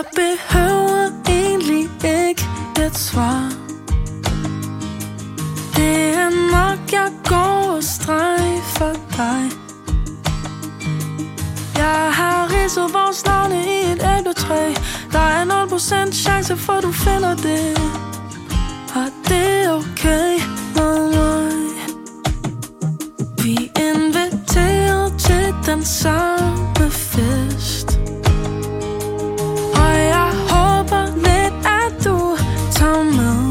behøver egentlig ikke et svar. Det er nok, jeg går og strejfer dig. Jeg har ridset vores navne i et æbletræ. Der er 0% chance for du finder det, og det er okay med mig. Vi inviterer til den samme fest, og jeg håber lidt, at du tager med.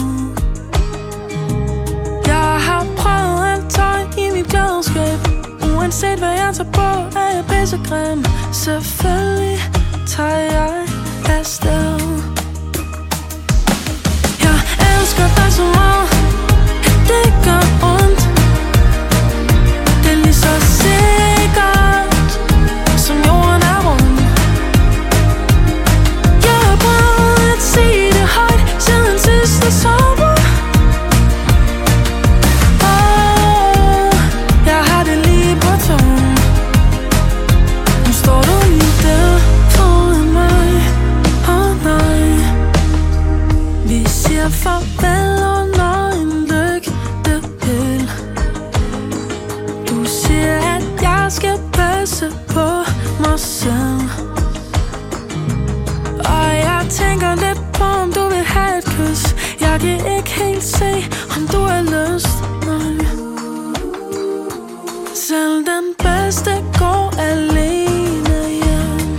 Jeg har prøvet alt tøj i mit klædeskab. Uanset hvad jeg tager på, er jeg pissegrim. Selvfølgelig tager jeg afsted. Jeg elsker dig så meget, at det gør ondt. Det er lige så sikkert, som jorden er rund. Jeg har prøvet at sige det højt siden sidste sommer. Jeg har det lige på tungen. Nu står du lige der foran mig. Nej, vi siger farvel under en lygtepæl. Du siger, at jeg skal passe på mig selv, og jeg tænker lidt på, om du vil have et kys. Jeg kan ikke helt se, om du har lyst. Nej. Selv den bedste går alene hjem.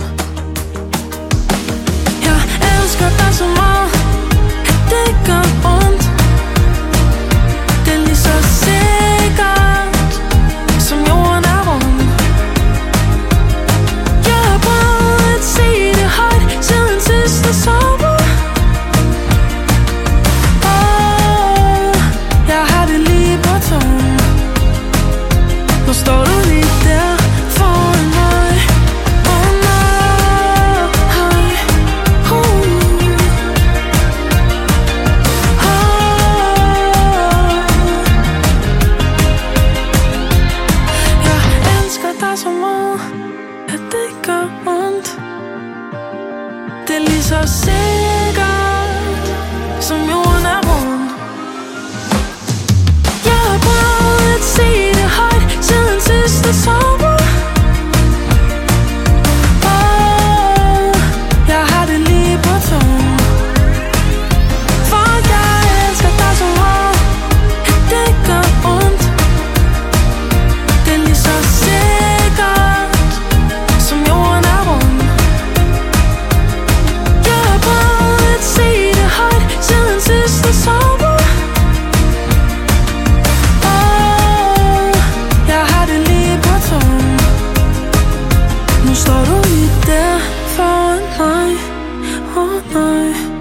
Jeg elsker dig så meget, at det gør ondt. Det er lige så sikkert, som jorden er rund. Jeg har prøvet at sige det højt siden sidste sommer. Jeg har det lige på tungen. Nu står du lige der foran mig. Jeg elsker dig så meget, at det gør ondt. Det er lige så sikkert, som jorden er rund. Jeg har prøvet at sige det højt siden sidste sommer. Jeg har det lige på tungen. For jeg elsker dig så meget, at det gør ondt. Det er lige så sikkert, som jorden er rund. Jeg har prøvet at sige det højt siden sidste sommer. Jeg har det lige på tungen. Nu står du lige der foran mig. Nej.